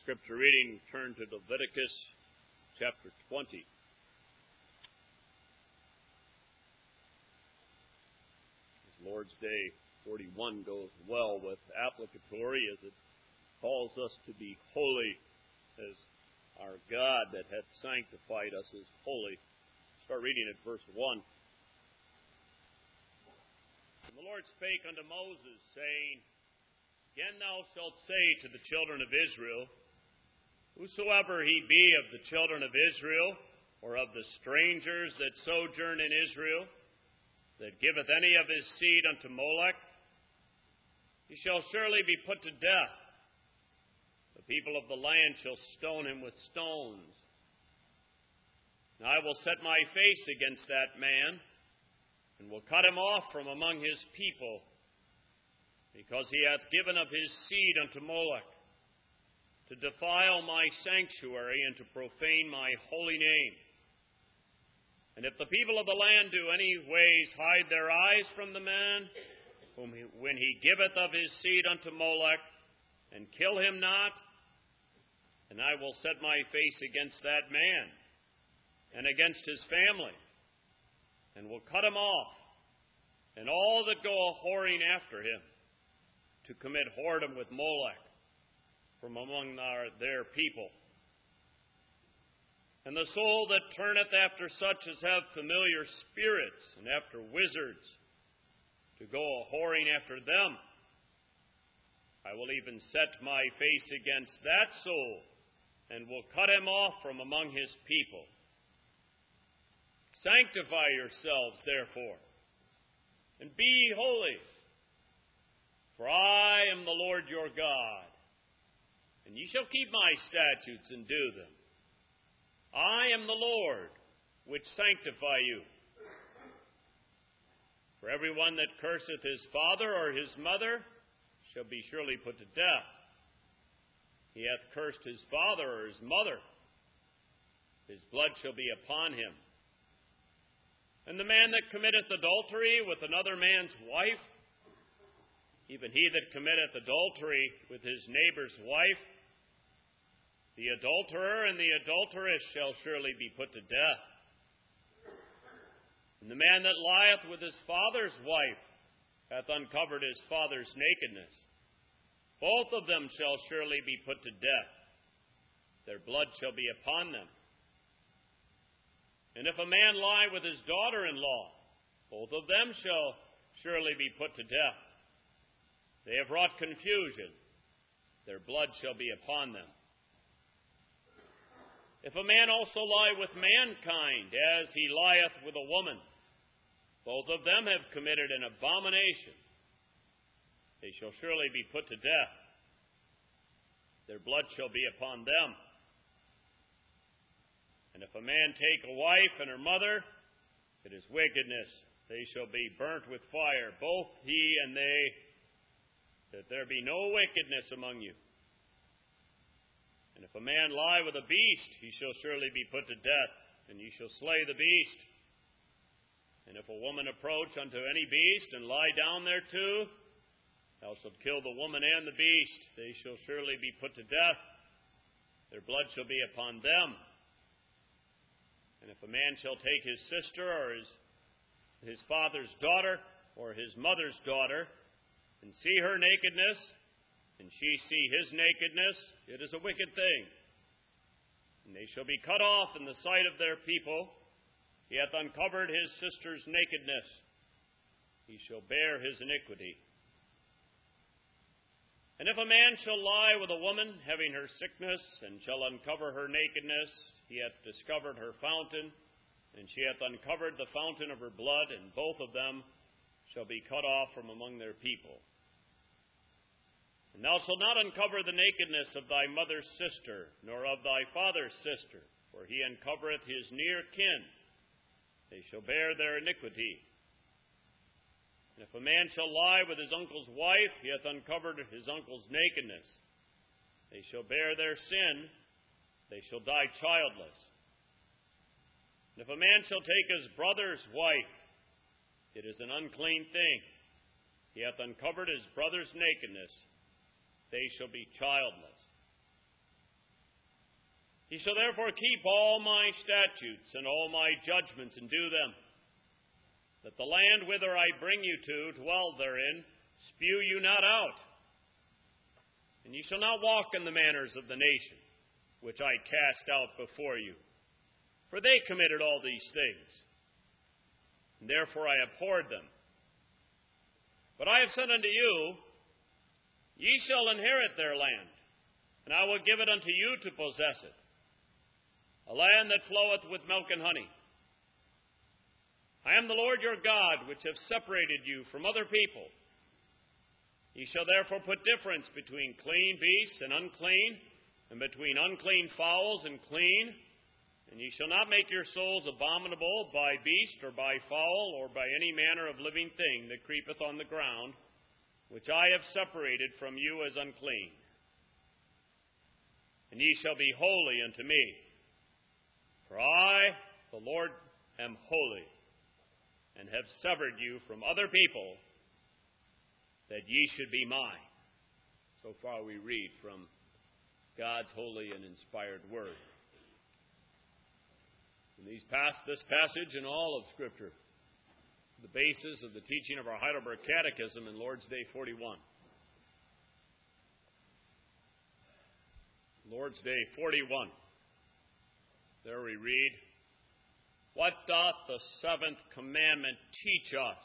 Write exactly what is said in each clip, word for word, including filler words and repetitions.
Scripture reading, turn to Leviticus chapter twenty. This Lord's Day forty-one goes well with applicatory as it calls us to be holy as our God that hath sanctified us is holy. Start reading at verse one. And the Lord spake unto Moses, saying, Again thou shalt say to the children of Israel, Whosoever he be of the children of Israel, or of the strangers that sojourn in Israel, that giveth any of his seed unto Molech, he shall surely be put to death. The people of the land shall stone him with stones. And I will set my face against that man, and will cut him off from among his people, because he hath given of his seed unto Molech, to defile my sanctuary and to profane my holy name. And if the people of the land do any ways hide their eyes from the man, whom he, when he giveth of his seed unto Molech, and kill him not, and I will set my face against that man, and against his family, and will cut him off, and all that go a-whoring after him, to commit whoredom with Molech, from among our, their people. And the soul that turneth after such as have familiar spirits, and after wizards, to go a-whoring after them, I will even set my face against that soul, and will cut him off from among his people. Sanctify yourselves, therefore, and be holy, for I am the Lord your God. And ye shall keep my statutes and do them. I am the Lord, which sanctify you. For every one that curseth his father or his mother shall be surely put to death. He hath cursed his father or his mother. His blood shall be upon him. And the man that committeth adultery with another man's wife, even he that committeth adultery with his neighbor's wife, the adulterer and the adulteress shall surely be put to death. And the man that lieth with his father's wife hath uncovered his father's nakedness. Both of them shall surely be put to death. Their blood shall be upon them. And if a man lie with his daughter-in-law, both of them shall surely be put to death. They have wrought confusion. Their blood shall be upon them. If a man also lie with mankind, as he lieth with a woman, both of them have committed an abomination. They shall surely be put to death. Their blood shall be upon them. And if a man take a wife and her mother, it is wickedness. They shall be burnt with fire, both he and they, that there be no wickedness among you. And if a man lie with a beast, he shall surely be put to death, and ye shall slay the beast. And if a woman approach unto any beast, and lie down thereto, thou shalt kill the woman and the beast. They shall surely be put to death. Their blood shall be upon them. And if a man shall take his sister, or his, his father's daughter, or his mother's daughter, and see her nakedness, and she see his nakedness, it is a wicked thing. And they shall be cut off in the sight of their people. He hath uncovered his sister's nakedness. He shall bear his iniquity. And if a man shall lie with a woman, having her sickness, and shall uncover her nakedness, he hath discovered her fountain, and she hath uncovered the fountain of her blood, and both of them shall be cut off from among their people. And thou shalt not uncover the nakedness of thy mother's sister, nor of thy father's sister, for he uncovereth his near kin. They shall bear their iniquity. And if a man shall lie with his uncle's wife, he hath uncovered his uncle's nakedness. They shall bear their sin. They shall die childless. And if a man shall take his brother's wife, it is an unclean thing. He hath uncovered his brother's nakedness. They shall be childless. Ye shall therefore keep all my statutes and all my judgments, and do them, that the land whither I bring you to dwell therein, spew you not out. And ye shall not walk in the manners of the nation, which I cast out before you. For they committed all these things, and therefore I abhorred them. But I have said unto you, ye shall inherit their land, and I will give it unto you to possess it, a land that floweth with milk and honey. I am the Lord your God, which have separated you from other people. Ye shall therefore put difference between clean beasts and unclean, and between unclean fowls and clean. And ye shall not make your souls abominable by beast or by fowl or by any manner of living thing that creepeth on the ground, which I have separated from you as unclean. And ye shall be holy unto me. For I, the Lord, am holy, and have severed you from other people, that ye should be mine. So far we read from God's holy and inspired word. In these past, this passage and all of Scripture, the basis of the teaching of our Heidelberg Catechism in Lord's Day forty-one. Lord's Day forty-one. There we read, what doth the seventh commandment teach us?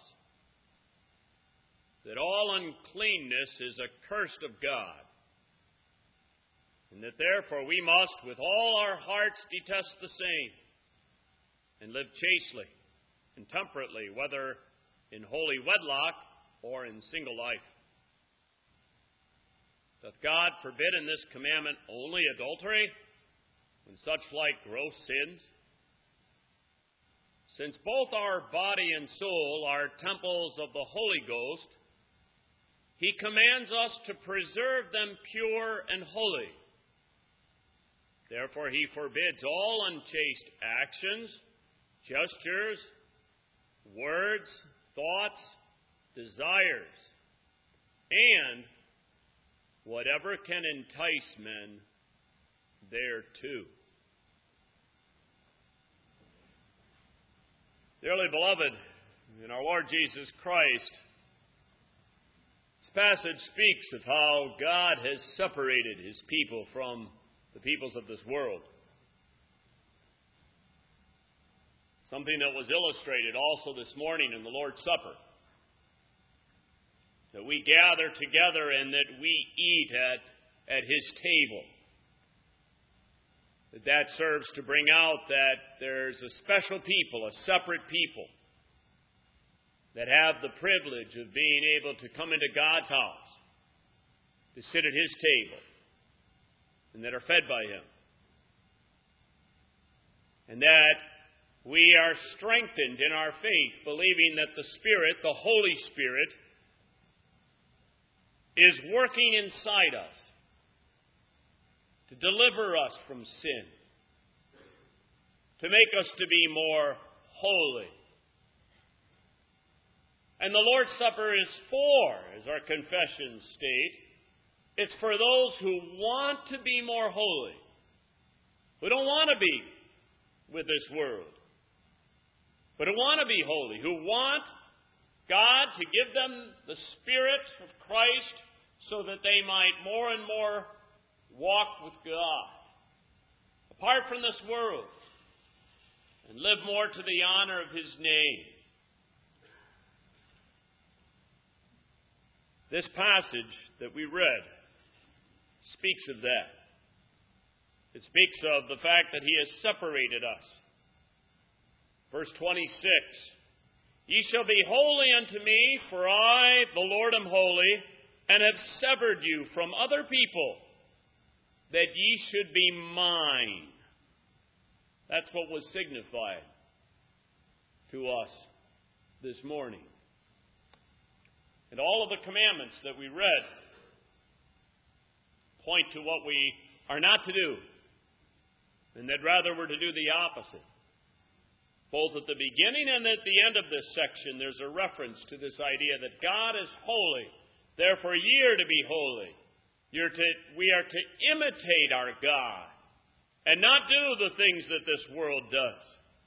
That all uncleanness is accursed of God, and that therefore we must with all our hearts detest the same, and live chastely and temperately, whether in holy wedlock or in single life. Doth God forbid in this commandment only adultery, and such like gross sins? Since both our body and soul are temples of the Holy Ghost, He commands us to preserve them pure and holy. Therefore He forbids all unchaste actions, gestures, words, thoughts, desires, and whatever can entice men thereto. Dearly beloved, in our Lord Jesus Christ, this passage speaks of how God has separated His people from the peoples of this world. Something that was illustrated also this morning in the Lord's Supper. That we gather together and that we eat at, at His table. That that serves to bring out that there's a special people, a separate people, that have the privilege of being able to come into God's house, to sit at His table, and that are fed by Him. And that we are strengthened in our faith, believing that the Spirit, the Holy Spirit, is working inside us to deliver us from sin, to make us to be more holy. And the Lord's Supper is for, as our confessions state, it's for those who want to be more holy, who don't want to be with this world, but who want to be holy, who want God to give them the Spirit of Christ so that they might more and more walk with God, apart from this world, and live more to the honor of His name. This passage that we read speaks of that. It speaks of the fact that He has separated us. Verse twenty-six, ye shall be holy unto me, for I, the Lord, am holy, and have severed you from other people, that ye should be mine. That's what was signified to us this morning. And all of the commandments that we read point to what we are not to do, and that rather we're to do the opposite. Both at the beginning and at the end of this section, there's a reference to this idea that God is holy. Therefore, ye are to be holy. You're to, we are to imitate our God and not do the things that this world does.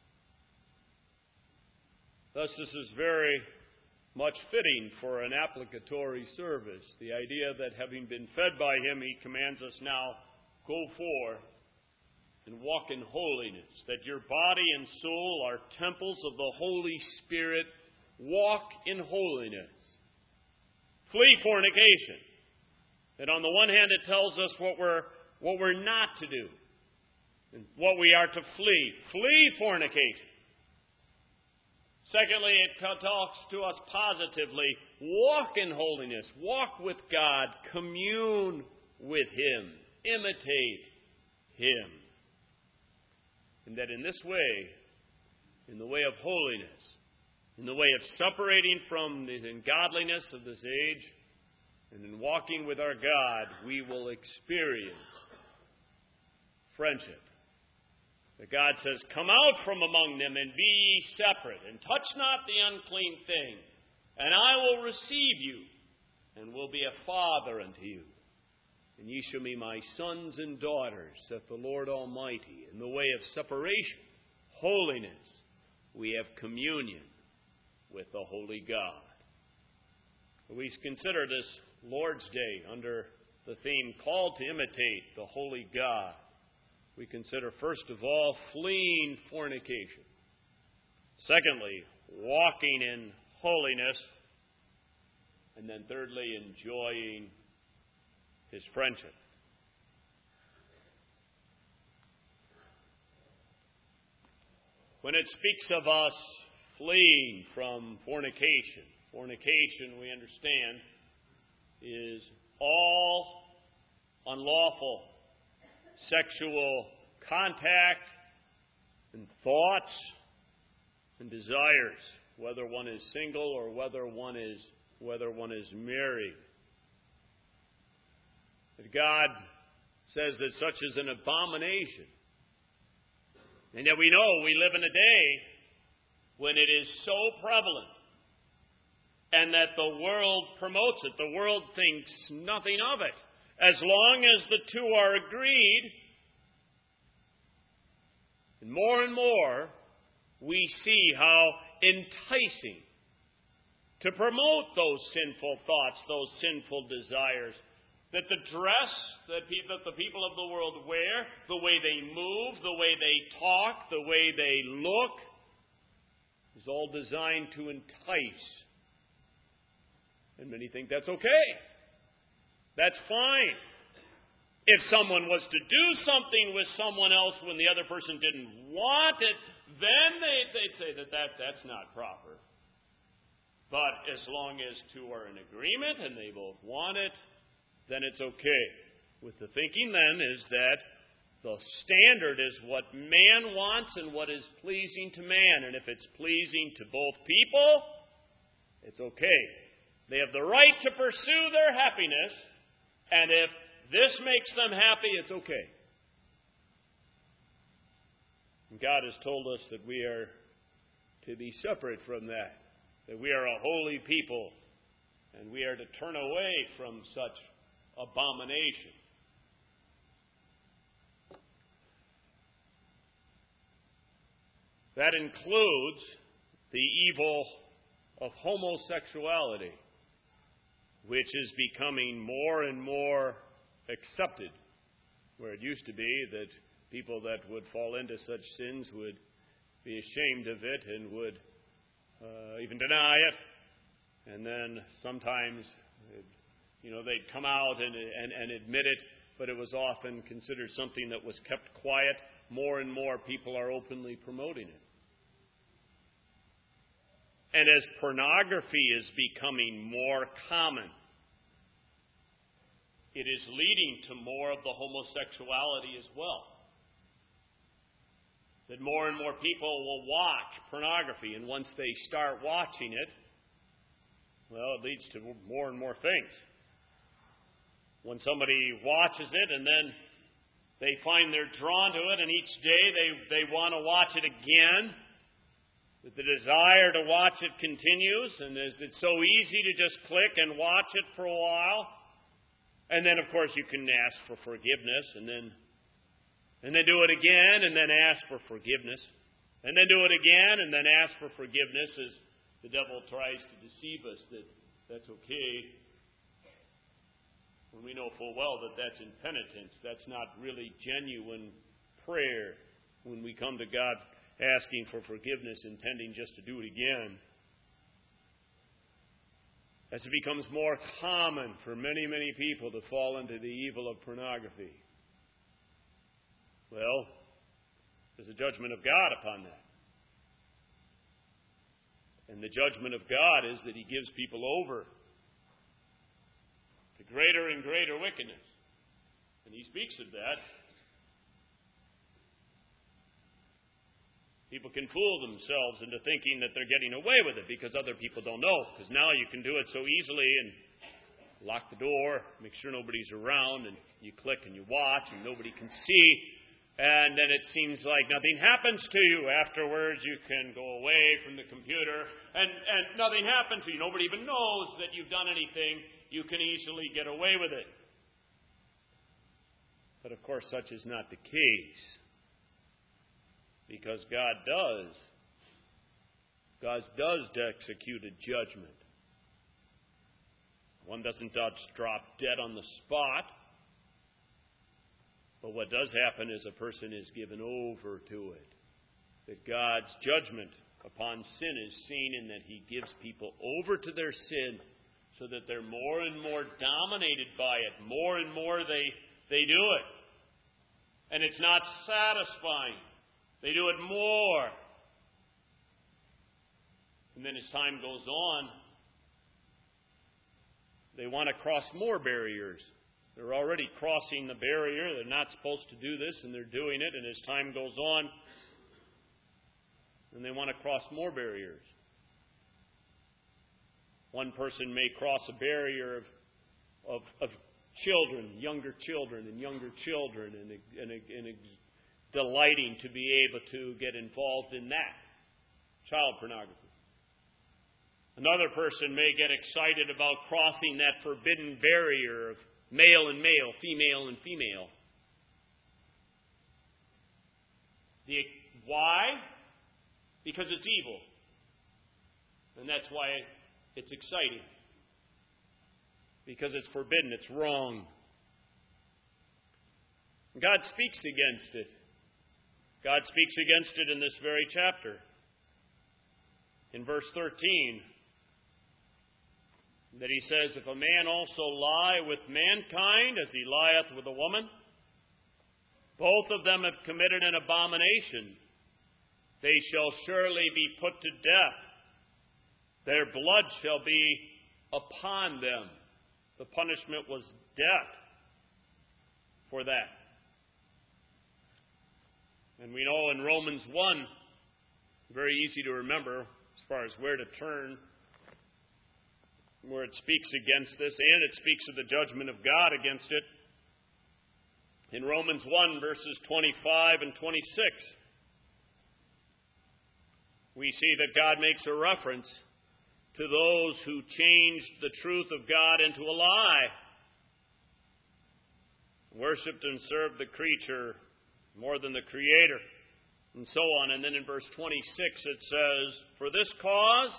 Thus, this is very much fitting for an applicatory service. The idea that having been fed by Him, He commands us now, go forth and walk in holiness, that your body and soul are temples of the Holy Spirit. Walk in holiness. Flee fornication. That on the one hand it tells us what we're what we're not to do and what we are to flee. Flee fornication. Secondly, it talks to us positively. Walk in holiness. Walk with God. Commune with Him. Imitate Him. And that in this way, in the way of holiness, in the way of separating from the ungodliness of this age, and in walking with our God, we will experience friendship. That God says, come out from among them and be ye separate, and touch not the unclean thing, and I will receive you, and will be a father unto you. And ye shall be my sons and daughters, saith the Lord Almighty. In the way of separation, holiness, we have communion with the Holy God. We consider this Lord's Day under the theme, called to imitate the Holy God. We consider, first of all, fleeing fornication. Secondly, walking in holiness. And then thirdly, enjoying His friendship. When it speaks of us fleeing from fornication, fornication, we understand, is all unlawful sexual contact and thoughts and desires, whether one is single or whether one is whether one is married. That God says that such is an abomination. And yet we know we live in a day when it is so prevalent, and that the world promotes it. The world thinks nothing of it. As long as the two are agreed, and more and more we see how enticing to promote those sinful thoughts, those sinful desires, that the dress that, pe- that the people of the world wear, the way they move, the way they talk, the way they look, is all designed to entice. And many think that's okay. That's fine. If someone was to do something with someone else when the other person didn't want it, then they, they'd say that, that that's not proper. But as long as two are in agreement and they both want it, then it's okay. With the thinking then is that the standard is what man wants and what is pleasing to man. And if it's pleasing to both people, it's okay. They have the right to pursue their happiness, and if this makes them happy, it's okay. And God has told us that we are to be separate from that, that we are a holy people, and we are to turn away from such abomination. That includes the evil of homosexuality, which is becoming more and more accepted, where it used to be that people that would fall into such sins would be ashamed of it and would uh, even deny it. And then sometimes, it, you know, they'd come out and, and, and admit it, but it was often considered something that was kept quiet. More and more people are openly promoting it. And as pornography is becoming more common, it is leading to more of the homosexuality as well. That more and more people will watch pornography, and once they start watching it, well, it leads to more and more things. When somebody watches it and then they find they're drawn to it, and each day they, they want to watch it again, that the desire to watch it continues, and it's so easy to just click and watch it for a while. And then, of course, you can ask for forgiveness, and then and then do it again, and then ask for forgiveness, and then do it again, and then ask for forgiveness as the devil tries to deceive us that that's okay, when we know full well that that's impenitence. That's not really genuine prayer when we come to God asking for forgiveness, intending just to do it again. As it becomes more common for many, many people to fall into the evil of pornography, well, there's a judgment of God upon that. And the judgment of God is that He gives people over to greater and greater wickedness. And He speaks of that. People can fool themselves into thinking that they're getting away with it because other people don't know. Because now you can do it so easily and lock the door, make sure nobody's around, and you click and you watch and nobody can see. And then it seems like nothing happens to you. Afterwards, you can go away from the computer and, and nothing happens to you. Nobody even knows that you've done anything. You can easily get away with it. But of course, such is not the case. Because God does. God does execute a judgment. One doesn't just drop dead on the spot. But what does happen is a person is given over to it. That God's judgment upon sin is seen in that He gives people over to their sin so that they're more and more dominated by it. More and more they, they do it. And it's not satisfying. They do it more. And then as time goes on, they want to cross more barriers. They're already crossing the barrier. They're not supposed to do this, and they're doing it. And as time goes on, then they want to cross more barriers. One person may cross a barrier of, of, of children, younger children, and younger children, and, and, and, and delighting to be able to get involved in that, child pornography. Another person may get excited about crossing that forbidden barrier of male and male, female and female. The, why? Because it's evil. And that's why it's exciting. Because it's forbidden, it's wrong. God speaks against it. God speaks against it in this very chapter. In verse thirteen, that He says, if a man also lie with mankind as he lieth with a woman, both of them have committed an abomination. They shall surely be put to death. Their blood shall be upon them. The punishment was death for that. And we know in Romans one, very easy to remember as far as where to turn, where it speaks against this, and it speaks of the judgment of God against it. In Romans one, verses twenty-five and twenty-six, we see that God makes a reference to those who changed the truth of God into a lie, worshipped and served the creature more than the Creator, and so on. And then in verse twenty-six it says, for this cause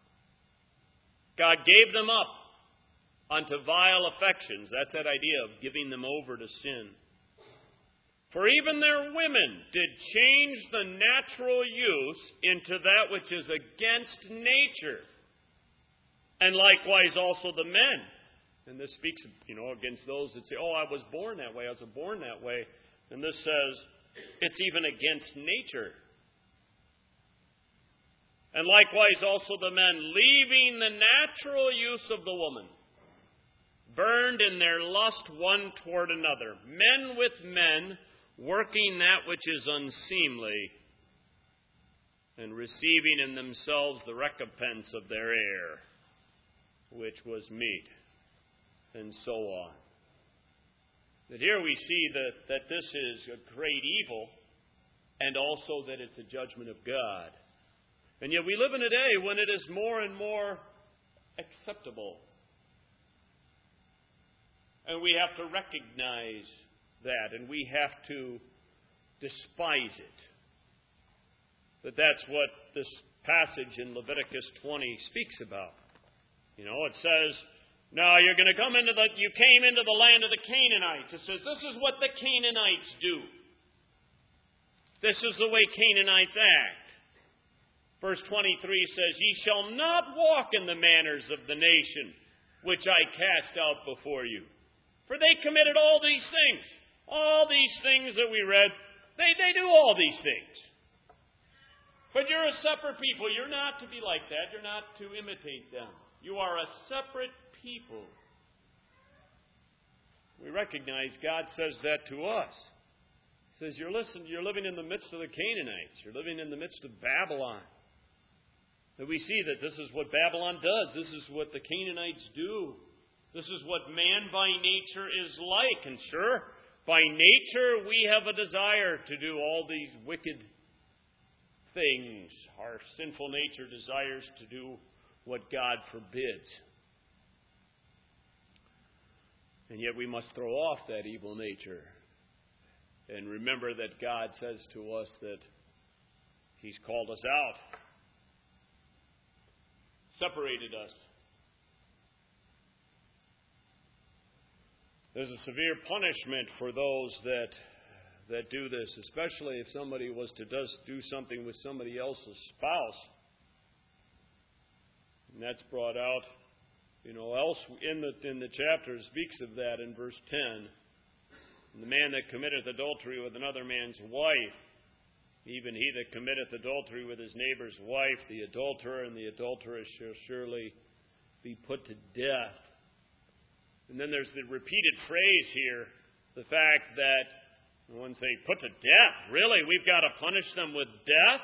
God gave them up unto vile affections. That's that idea of giving them over to sin. For even their women did change the natural use into that which is against nature. And likewise also the men. And this speaks, you know, against those that say, oh, I was born that way, I was born that way. And this says, it's even against nature. And likewise also the men, leaving the natural use of the woman, burned in their lust one toward another, men with men, working that which is unseemly, and receiving in themselves the recompense of their error, which was meat, and so on. That here we see that, that this is a great evil, and also that it's a judgment of God. And yet we live in a day when it is more and more acceptable. And we have to recognize that, and we have to despise it. But that's what this passage in Leviticus twenty speaks about. You know, it says, now you're going to come into the, you came into the land of the Canaanites. It says, this is what the Canaanites do. This is the way Canaanites act. Verse twenty-three says, ye shall not walk in the manners of the nation which I cast out before you. For they committed all these things. All these things that we read, they, they do all these things. But you're a separate people. You're not to be like that. You're not to imitate them. You are a separate people. We recognize God says that to us. He says, you're, listen, you're living in the midst of the Canaanites. You're living in the midst of Babylon. That we see that this is what Babylon does. This is what the Canaanites do. This is what man by nature is like. And sure, by nature we have a desire to do all these wicked things. Our sinful nature desires to do what God forbids. And yet we must throw off that evil nature. And remember that God says to us that He's called us out. Separated us. There's a severe punishment for those that that do this, especially if somebody was to does, do something with somebody else's spouse. And that's brought out, you know, else in the in the chapter speaks of that in verse ten. And the man that committeth adultery with another man's wife, even he that committeth adultery with his neighbor's wife, the adulterer and the adulteress shall surely be put to death. And then there's the repeated phrase here, the fact that one say, put to death. Really? We've got to punish them with death?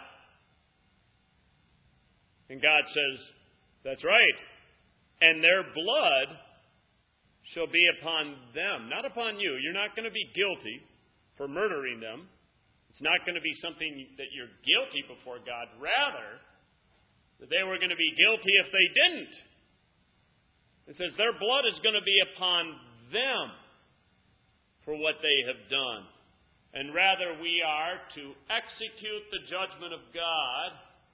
And God says, that's right. And their blood shall be upon them, not upon you. You're not going to be guilty for murdering them. It's not going to be something that you're guilty before God. Rather, that they were going to be guilty if they didn't. It says their blood is going to be upon them for what they have done. And rather, we are to execute the judgment of God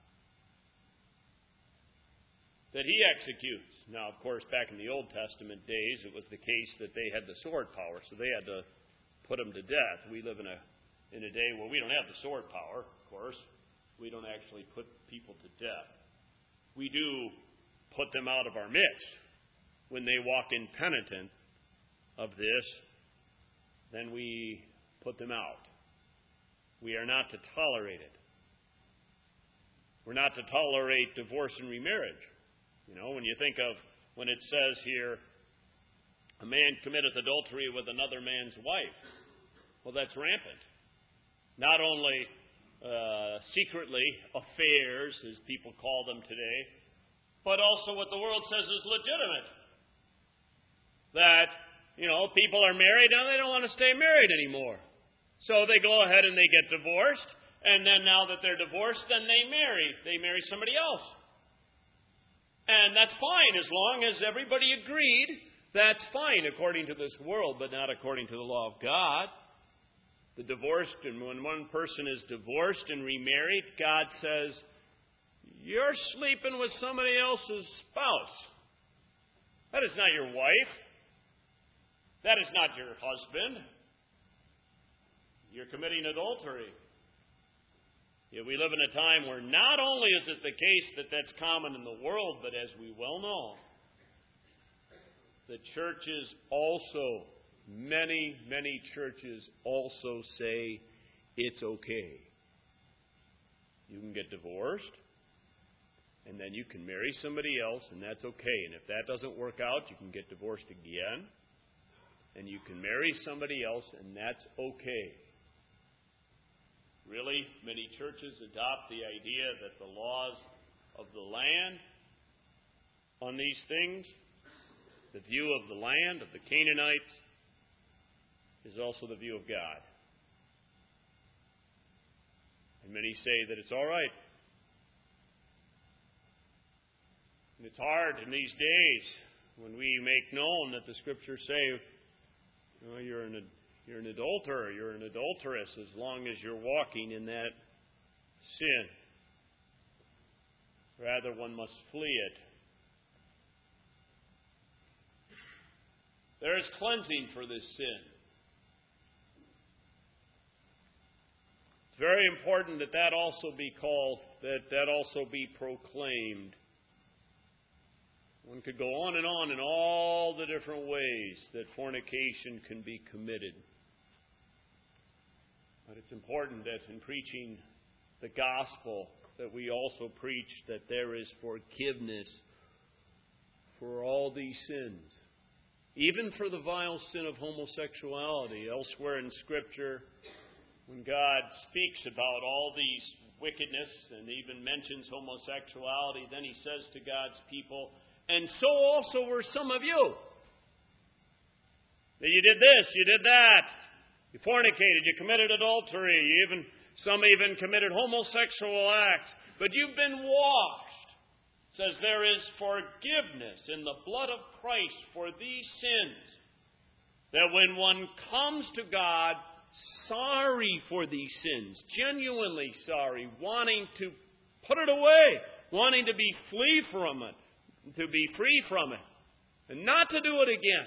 that He executes. Now, of course, back in the Old Testament days, it was the case that they had the sword power, so they had to put them to death. We live in a in a day where we don't have the sword power, of course. We don't actually put people to death. We do put them out of our midst. When they walk in penitence of this, then we put them out. We are not to tolerate it. We're not to tolerate divorce and remarriage. You know, when you think of when it says here, a man committeth adultery with another man's wife. Well, that's rampant. Not only uh, secretly affairs, as people call them today, but also what the world says is legitimate. That, you know, people are married and they don't want to stay married anymore. So they go ahead and they get divorced, and then now that they're divorced, then they marry. They marry somebody else. And that's fine as long as everybody agreed. That's fine according to this world, but not according to the law of God. The divorced, and when one person is divorced and remarried, God says, you're sleeping with somebody else's spouse. That is not your wife. That is not your husband. You're committing adultery. Yet we live in a time where not only is it the case that that's common in the world, but as we well know, the churches also, many, many churches also say it's okay. You can get divorced, and then you can marry somebody else, and that's okay. And if that doesn't work out, you can get divorced again, and you can marry somebody else, and that's okay. Really, many churches adopt the idea that the laws of the land on these things, the view of the land, of the Canaanites, is also the view of God. And many say that it's all right. And it's hard in these days when we make known that the Scriptures say, you know, you're in a You're an adulterer, you're an adulteress as long as you're walking in that sin. Rather, one must flee it. There is cleansing for this sin. It's very important that that also be called, that that also be proclaimed. One could go on and on in all the different ways that fornication can be committed. But it's important that in preaching the gospel that we also preach that there is forgiveness for all these sins. Even for the vile sin of homosexuality. Elsewhere in Scripture, when God speaks about all these wickedness and even mentions homosexuality, then He says to God's people, and so also were some of you. That you did this, you did that. You fornicated, you committed adultery, you even some even committed homosexual acts. But you've been washed. It says there is forgiveness in the blood of Christ for these sins. That when one comes to God sorry for these sins, genuinely sorry, wanting to put it away, wanting to be free from it, to be free from it, and not to do it again,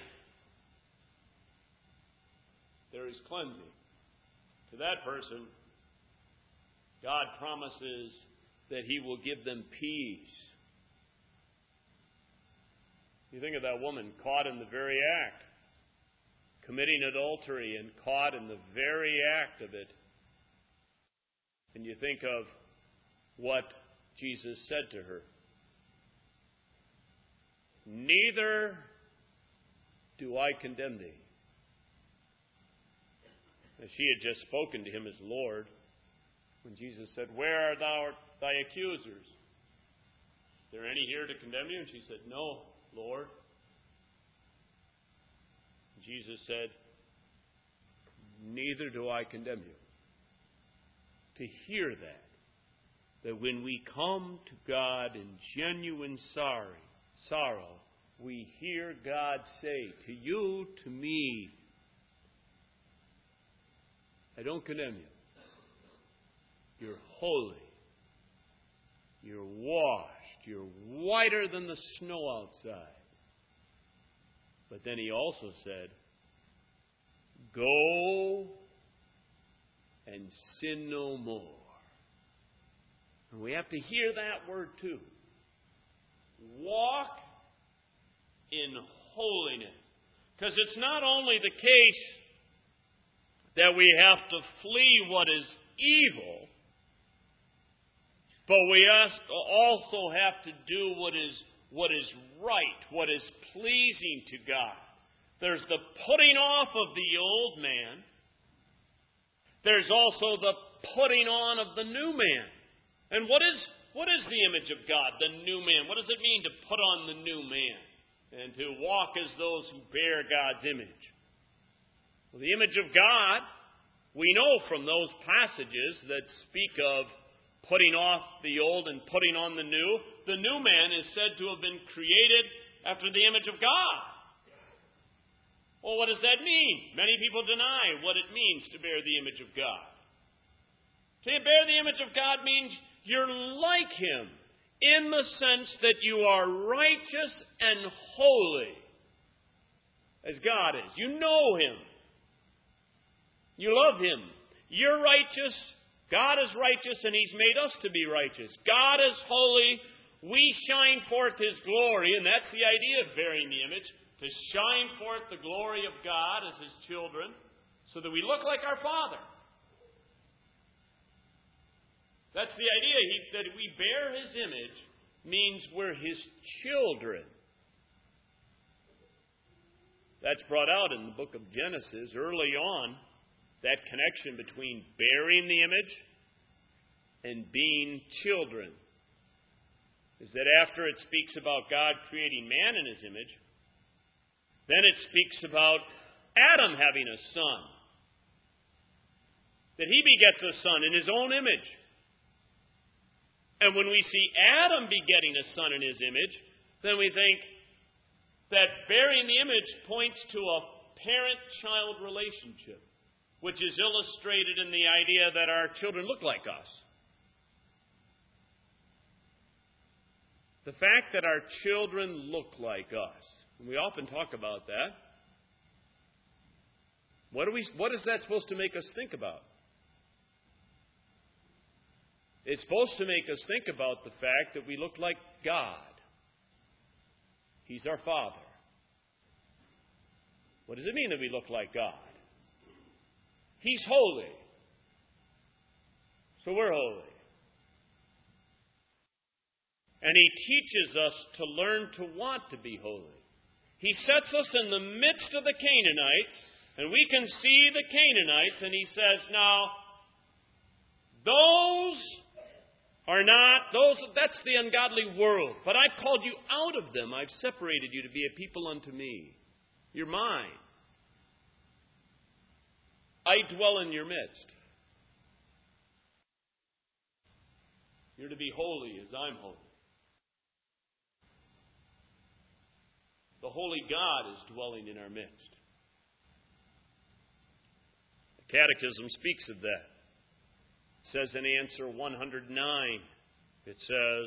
there is cleansing. To that person, God promises that He will give them peace. You think of that woman caught in the very act, committing adultery and caught in the very act of it. And you think of what Jesus said to her. Neither do I condemn thee. As she had just spoken to Him as Lord, when Jesus said, where are thou, thy accusers? Is there any here to condemn you? And she said, no, Lord. And Jesus said, neither do I condemn you. To hear that, that when we come to God in genuine sorry, sorrow, we hear God say to you, to me, I don't condemn you. You're holy. You're washed. You're whiter than the snow outside. But then He also said, go and sin no more. And we have to hear that word too. Walk in holiness. Because it's not only the case that we have to flee what is evil, but we also have to do what is what is right, what is pleasing to God. There's the putting off of the old man. There's also the putting on of the new man. And what is what is the image of God, the new man? What does it mean to put on the new man and to walk as those who bear God's image? Well, the image of God, we know from those passages that speak of putting off the old and putting on the new. The new man is said to have been created after the image of God. Well, what does that mean? Many people deny what it means to bear the image of God. To bear the image of God means you're like Him in the sense that you are righteous and holy as God is. You know Him. You love Him. You're righteous. God is righteous, and He's made us to be righteous. God is holy. We shine forth His glory, and that's the idea of bearing the image, to shine forth the glory of God as His children, so that we look like our Father. That's the idea. He, that we bear His image means we're His children. That's brought out in the book of Genesis early on. That connection between bearing the image and being children is that after it speaks about God creating man in His image, then it speaks about Adam having a son. That he begets a son in his own image. And when we see Adam begetting a son in his image, then we think that bearing the image points to a parent-child relationship. which is illustrated in the idea that our children look like us. The fact that our children look like us. And we often talk about that. What, are we, what is that supposed to make us think about? It's supposed to make us think about the fact that we look like God. He's our Father. What does it mean that we look like God? He's holy. So we're holy. And He teaches us to learn to want to be holy. He sets us in the midst of the Canaanites, and we can see the Canaanites, and He says, now, those are not, those that's the ungodly world. But I've called you out of them. I've separated you to be a people unto me. You're mine. I dwell in your midst. You're to be holy as I'm holy. The holy God is dwelling in our midst. The Catechism speaks of that. It says in answer one hundred nine, it says,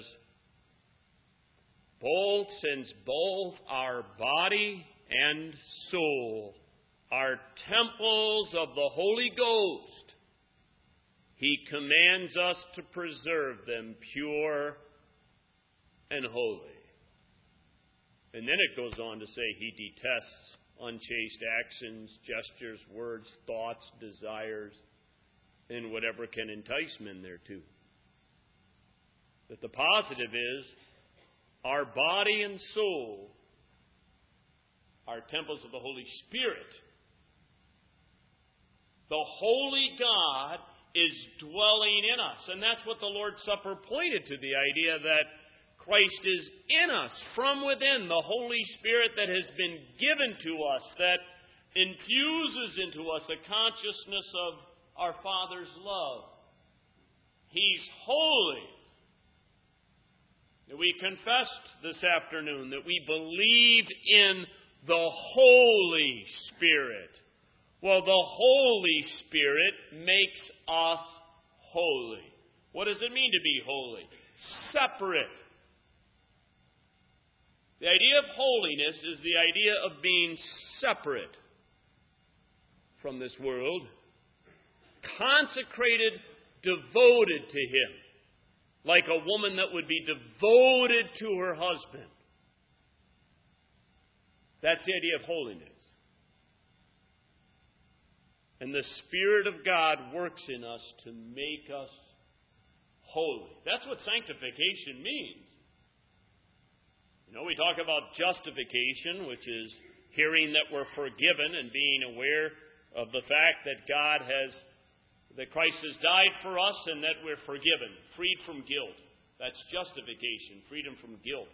both since both our body and soul are temples of the Holy Ghost, He commands us to preserve them pure and holy. And then it goes on to say He detests unchaste actions, gestures, words, thoughts, desires, and whatever can entice men thereto. That the positive is our body and soul are temples of the Holy Spirit. The Holy God is dwelling in us. And that's what the Lord's Supper pointed to, the idea that Christ is in us from within, the Holy Spirit that has been given to us, that infuses into us a consciousness of our Father's love. He's holy. We confessed this afternoon that we believe in the Holy Spirit. Well, the Holy Spirit makes us holy. What does it mean to be holy? Separate. The idea of holiness is the idea of being separate from this world, consecrated, devoted to Him, like a woman that would be devoted to her husband. That's the idea of holiness. And the Spirit of God works in us to make us holy. That's what sanctification means. You know, we talk about justification, which is hearing that we're forgiven and being aware of the fact that God has, that Christ has died for us and that we're forgiven, freed from guilt. That's justification, freedom from guilt.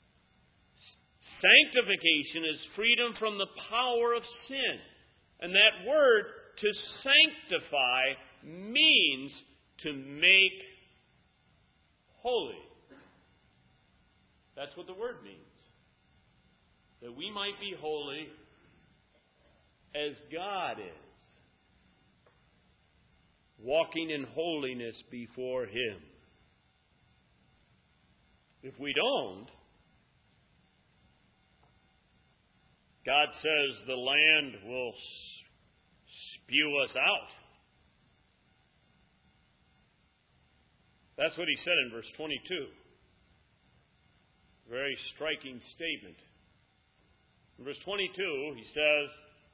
Sanctification is freedom from the power of sin. And that word, to sanctify, means to make holy. That's what the word means. That we might be holy as God is. Walking in holiness before Him. If we don't, God says the land will spew us out. That's what He said in verse twenty-two. Very striking statement. In verse twenty-two, He says,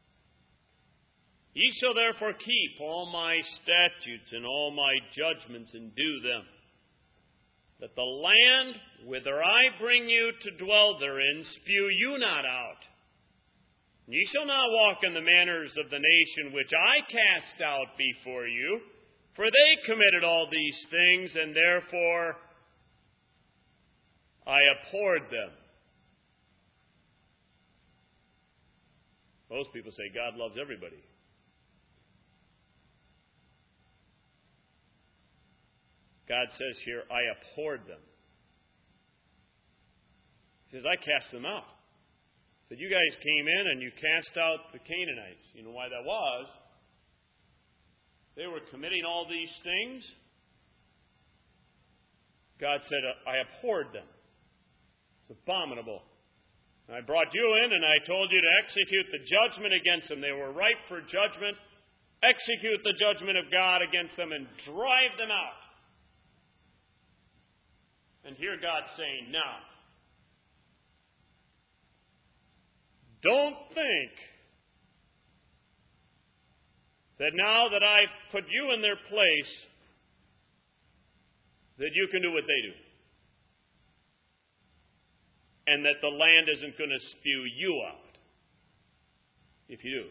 Ye shall therefore keep all my statutes and all my judgments and do them, that the land whither I bring you to dwell therein spew you not out. And ye shall not walk in the manners of the nation which I cast out before you, for they committed all these things, and therefore I abhorred them. Most people say God loves everybody. God says here, I abhorred them. He says, I cast them out. He said, you guys came in and you cast out the Canaanites. You know why that was? they were committing all these things, God said, I abhorred them. It's abominable. And I brought you in and I told you to execute the judgment against them. They were ripe for judgment. Execute the judgment of God against them and drive them out. And here God's saying, now, don't think that now that I've put you in their place, that you can do what they do. And that the land isn't going to spew you out if you do.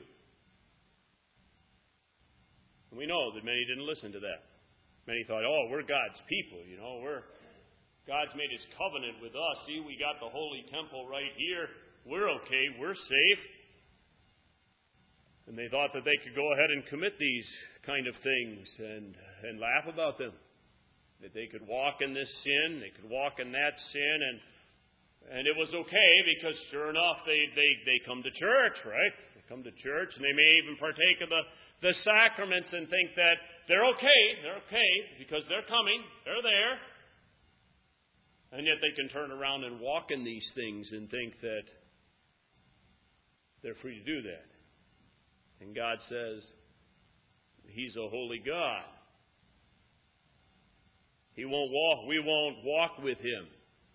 And we know that many didn't listen to that. Many thought, oh, we're God's people, you know, we're God's made His covenant with us. See, we got the holy temple right here. We're okay. We're safe. And they thought that they could go ahead and commit these kind of things and, and laugh about them. That they could walk in this sin, they could walk in that sin, and and it was okay because sure enough they, they, they come to church, right? They come to church and they may even partake of the, the sacraments and think that they're okay, they're okay because they're coming, they're there. And yet they can turn around and walk in these things and think that they're free to do that. And God says He's a holy God. He won't walk, we won't walk with Him.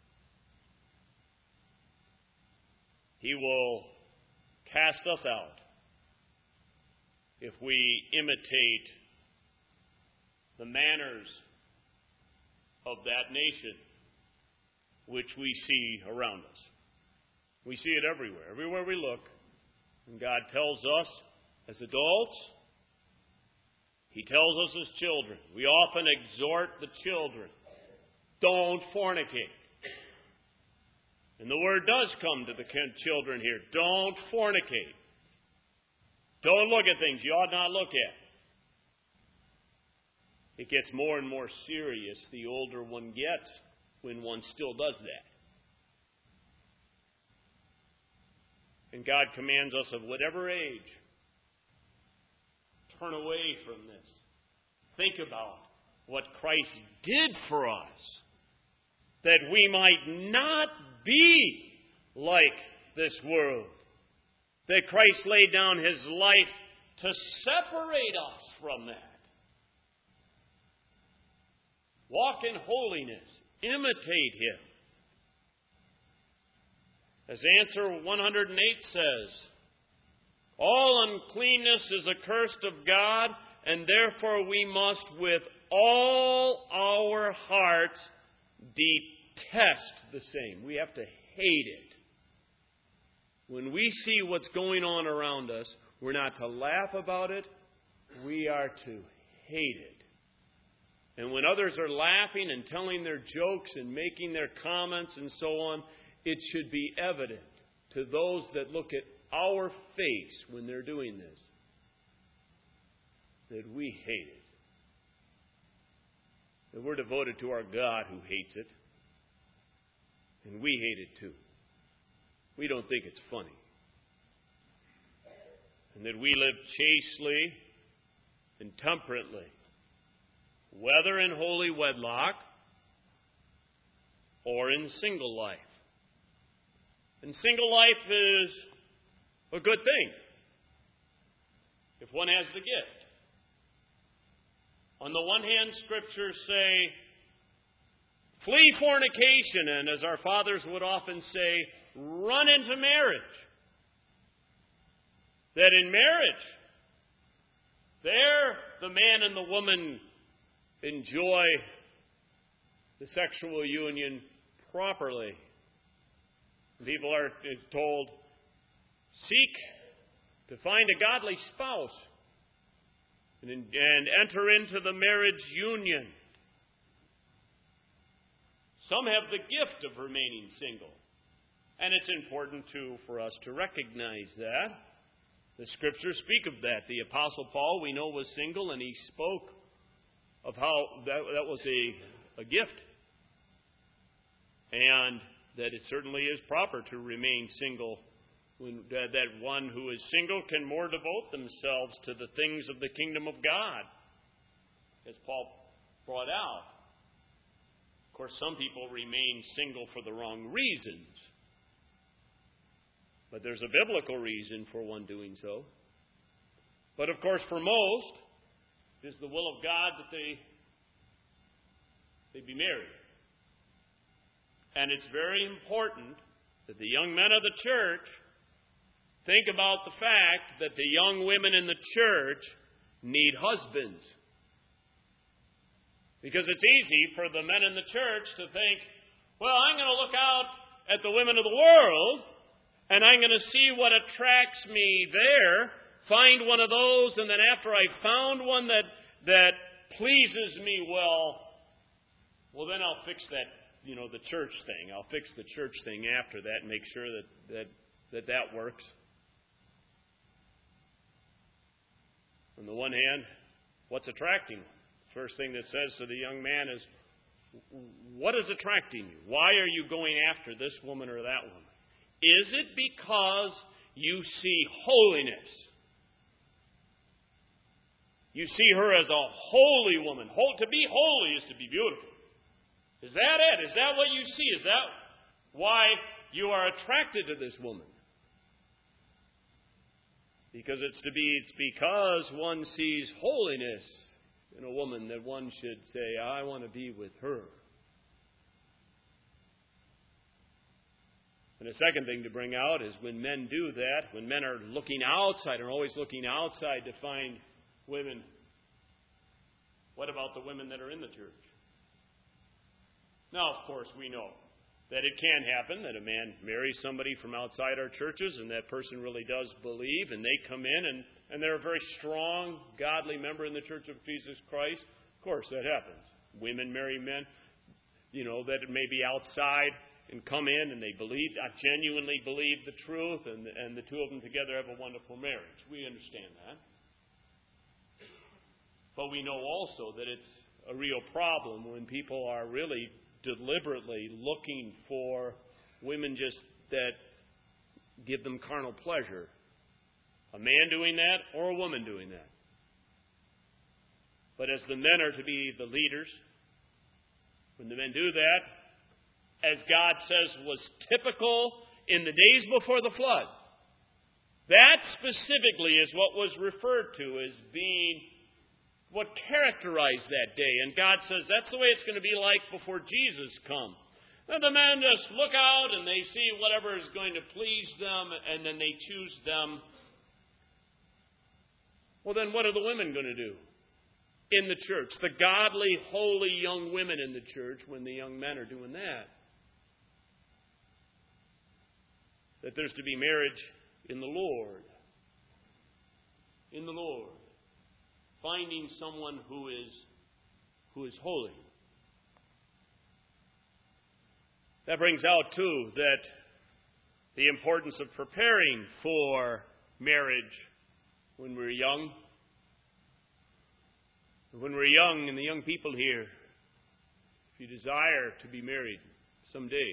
He will cast us out if we imitate the manners of that nation which we see around us. We see it everywhere. Everywhere we look. And God tells us as adults, He tells us as children. We often exhort the children, don't fornicate. And the word does come to the children here. Don't fornicate. Don't look at things you ought not look at. It gets more and more serious the older one gets when one still does that. And God commands us of whatever age, turn away from this. Think about what Christ did for us, that we might not be like this world. That Christ laid down His life to separate us from that. Walk in holiness. Imitate Him. As answer one hundred eight says, all uncleanness is accursed of God, and therefore we must with all our hearts detest the same. We have to hate it. When we see what's going on around us, we're not to laugh about it. We are to hate it. And when others are laughing and telling their jokes and making their comments and so on, it should be evident to those that look at our face when they're doing this that we hate it. That we're devoted to our God who hates it. And we hate it too. We don't think it's funny. And that we live chastely and temperately, whether in holy wedlock or in single life. And single life is a good thing if one has the gift. On the one hand, Scriptures say, flee fornication, and as our fathers would often say, run into marriage. That in marriage, there the man and the woman enjoy the sexual union properly. People are told, seek to find a godly spouse and, and enter into the marriage union. Some have the gift of remaining single. And it's important, too, for us to recognize that. The Scriptures speak of that. The Apostle Paul, we know, was single, and he spoke of how that, that was a, a gift. And that it certainly is proper to remain single. When, that, that one who is single can more devote themselves to the things of the kingdom of God as Paul brought out. Of course, some people remain single for the wrong reasons. But there's a biblical reason for one doing so. But of course, for most, it is the will of God that they, they be married. And it's very important that the young men of the church think about the fact that the young women in the church need husbands. Because it's easy for the men in the church to think, well, I'm going to look out at the women of the world, and I'm going to see what attracts me there, find one of those, and then after I've found one that, that pleases me well, well, then I'll fix that, you know, the church thing. I'll fix the church thing after that and make sure that that, that, that works. On the one hand, what's attracting them? First thing that says to the young man is, what is attracting you? Why are you going after this woman or that woman? Is it because you see holiness? You see her as a holy woman. To be holy is to be beautiful. Is that it? Is that what you see? Is that why you are attracted to this woman? Because it's to be, it's because one sees holiness in a woman that one should say, I want to be with her. And the second thing to bring out is when men do that, when men are looking outside, are always looking outside to find women, what about the women that are in the church? Now, of course, we know that it can happen that a man marries somebody from outside our churches and that person really does believe and they come in and, and they're a very strong, godly member in the Church of Jesus Christ. Of course, that happens. Women marry men, you know, that may be outside and come in and they believe, genuinely believe the truth, and, and the two of them together have a wonderful marriage. We understand that. But we know also that it's a real problem when people are really deliberately looking for women just that give them carnal pleasure. A man doing that or a woman doing that. But as the men are to be the leaders, when the men do that, as God says was typical in the days before the flood, that specifically is what was referred to as being what characterized that day. And God says that's the way it's going to be like before Jesus comes. Then the men just look out and they see whatever is going to please them and then they choose them. Well, then what are the women going to do in the church? The godly, holy young women in the church when the young men are doing that. That there's to be marriage in the Lord. In the Lord. Finding someone who is who is holy. That brings out, too, that the importance of preparing for marriage when we're young. When we're young, and the young people here, if you desire to be married someday,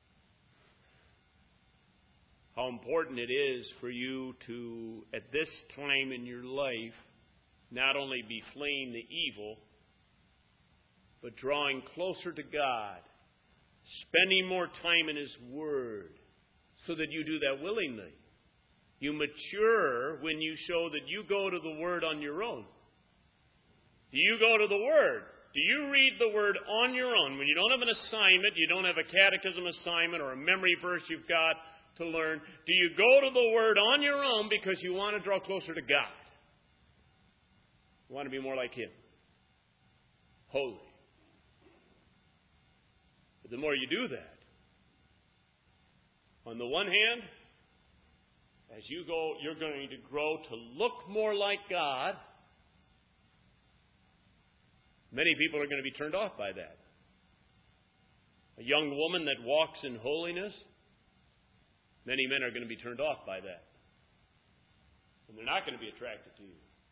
how important it is for you to, at this time in your life, not only be fleeing the evil, but drawing closer to God, spending more time in His Word, so that you do that willingly. You mature when you show that you go to the Word on your own. Do you go to the Word? Do you read the Word on your own? When you don't have an assignment, you don't have a catechism assignment or a memory verse you've got to learn, do you go to the Word on your own because you want to draw closer to God? You want to be more like Him. Holy. But the more you do that, on the one hand, as you go, you're going to grow to look more like God. Many people are going to be turned off by that. A young woman that walks in holiness, many men are going to be turned off by that. And they're not going to be attracted to you.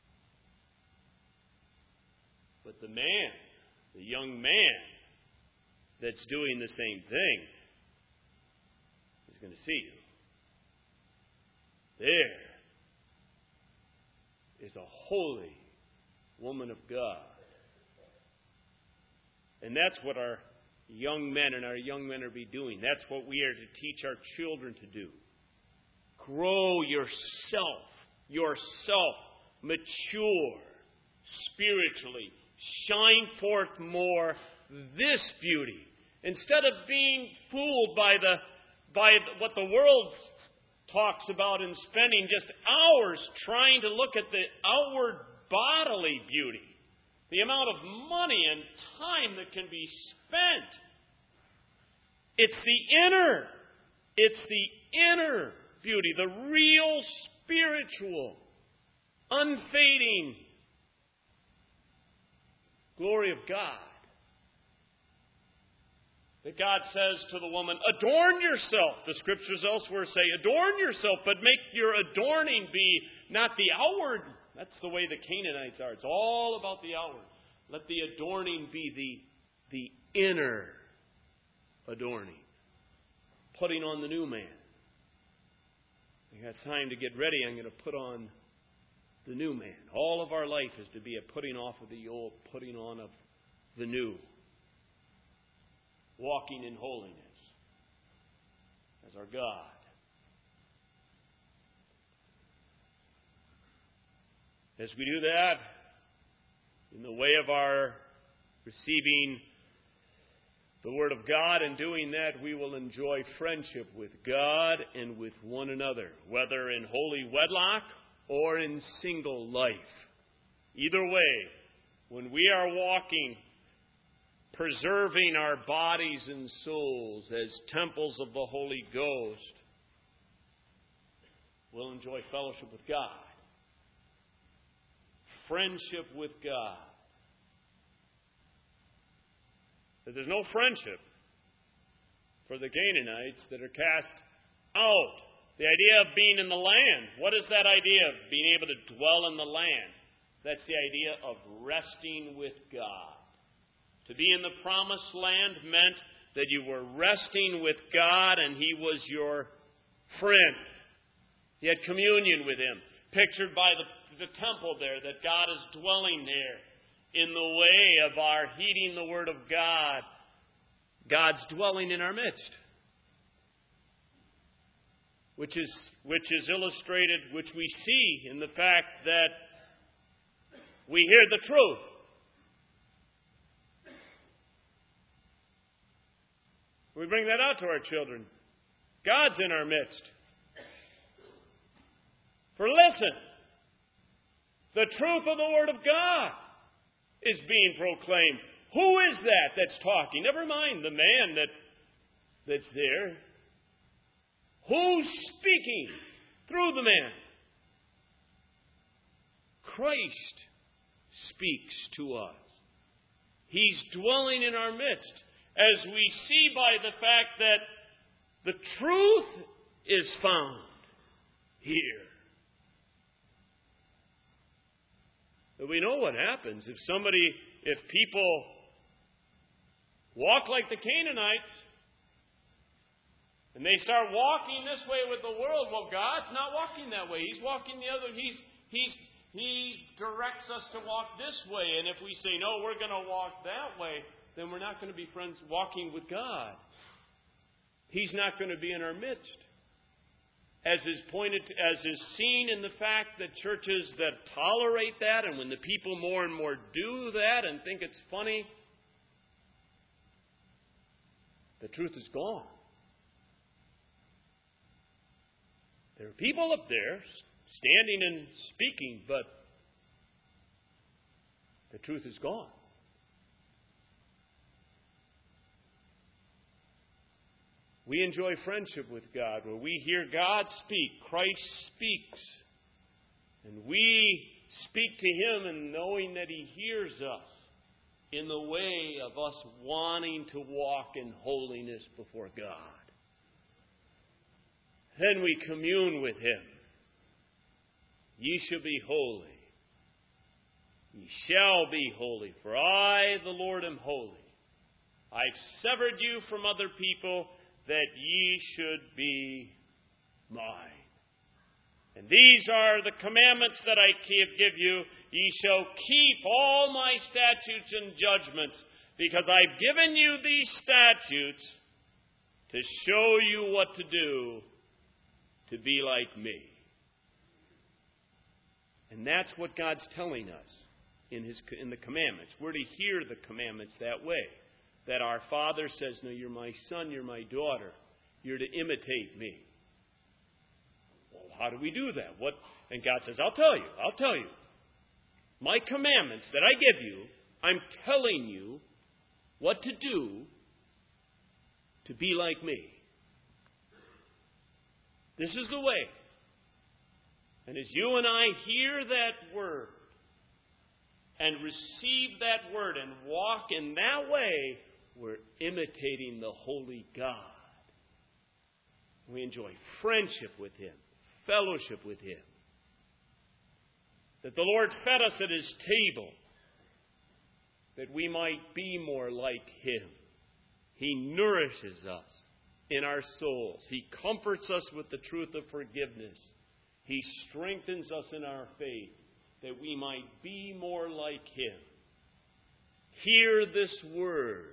But the man, the young man that's doing the same thing is going to see you. There is a holy woman of God And that's what our young men and our young men are be doing. That's what we are to teach our children to do. Grow yourself, yourself, mature spiritually. Shine forth more this beauty. Instead of being fooled by the by what the world talks about and spending just hours trying to look at the outward bodily beauty, the amount of money and time that can be spent. It's the inner, it's the inner beauty, the real spiritual, unfading glory of God. That God says to the woman, adorn yourself. The scriptures elsewhere say, adorn yourself, but make your adorning be not the outward. That's the way the Canaanites are. It's all about the outward. Let the adorning be the, the inner adorning. Putting on the new man. I got time to get ready. I'm going to put on the new man. All of our life is to be a putting off of the old, putting on of the new. Walking in holiness as our God. As we do that, in the way of our receiving the Word of God and doing that, we will enjoy friendship with God and with one another, whether in holy wedlock or in single life. Either way, when we are walking, preserving our bodies and souls as temples of the Holy Ghost, we'll enjoy fellowship with God, friendship with God. But there's no friendship for the Canaanites that are cast out. The idea of being in the land. What is that idea of being able to dwell in the land? That's the idea of resting with God. To be in the promised land meant that you were resting with God and He was your friend. You had communion with Him. Pictured by the, the temple there, that God is dwelling there. In the way of our heeding the Word of God, God's dwelling in our midst. Which is, which is illustrated, which we see in the fact that we hear the truth. We bring that out to our children. God's in our midst. For listen, the truth of the Word of God is being proclaimed. Who is that that's talking? Never mind the man that, that's there. Who's speaking through the man? Christ speaks to us. He's dwelling in our midst. As we see by the fact that the truth is found here. But we know what happens if somebody, if people walk like the Canaanites and they start walking this way with the world. Well, God's not walking that way. He's walking the other. He's He's He directs us to walk this way. And if we say, no, we're going to walk that way, then we're not going to be friends walking with God. He's not going to be in our midst. As is pointed, to, as is seen in the fact that churches that tolerate that, and when the people more and more do that and think it's funny, the truth is gone. There are people up there standing and speaking, but the truth is gone. We enjoy friendship with God where we hear God speak. Christ speaks. And we speak to Him and knowing that He hears us in the way of us wanting to walk in holiness before God. Then we commune with Him. Ye shall be holy. Ye shall be holy, for I, the Lord, am holy. I've severed you from other people, that ye should be mine. And these are the commandments that I give you. Ye shall keep all my statutes and judgments, because I've given you these statutes to show you what to do to be like me. And that's what God's telling us in his in the commandments. We're to hear the commandments that way. That our Father says, no, you're my son, you're my daughter. You're to imitate me. Well, how do we do that? What? And God says, I'll tell you, I'll tell you. My commandments that I give you, I'm telling you what to do to be like me. This is the way. And as you and I hear that word and receive that word and walk in that way, we're imitating the holy God. We enjoy friendship with him, fellowship with him. That the Lord fed us at his table, that we might be more like him. He nourishes us in our souls. He comforts us with the truth of forgiveness. He strengthens us in our faith, that we might be more like him. Hear this word.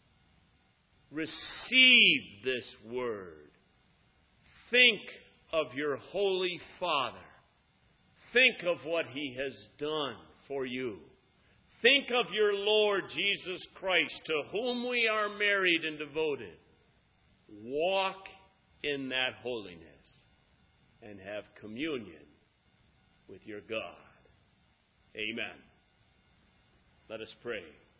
Receive this word. Think of your Holy Father. Think of what he has done for you. Think of your Lord Jesus Christ, to whom we are married and devoted. Walk in that holiness and have communion with your God. Amen. Let us pray.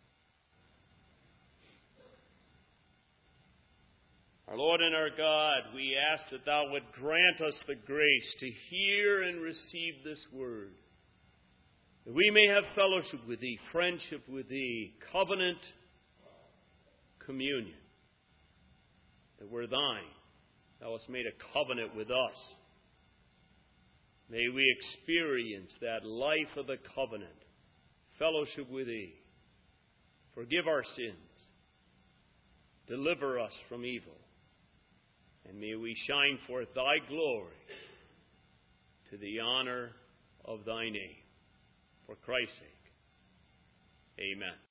Our Lord and our God, we ask that thou would grant us the grace to hear and receive this word, that we may have fellowship with thee, friendship with thee, covenant communion, that we're thine. Thou hast made a covenant with us. May we experience that life of the covenant, fellowship with thee. Forgive our sins. Deliver us from evil. And may we shine forth thy glory to the honor of thy name. For Christ's sake. Amen.